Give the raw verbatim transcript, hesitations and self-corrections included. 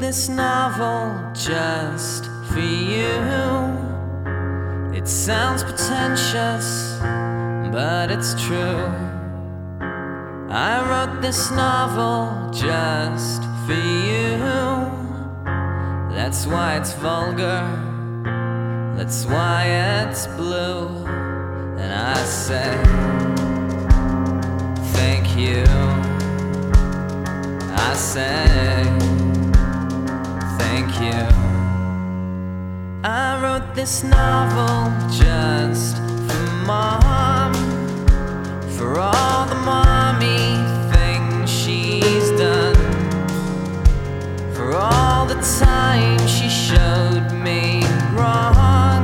this novel just for you. It sounds pretentious, but it's true. I wrote this novel just for you. That's why it's vulgar, that's why it's blue. And I say thank you. I say thank you. I wrote this novel just for Mom, for all the mommy things she's done, for all the time she showed me wrong.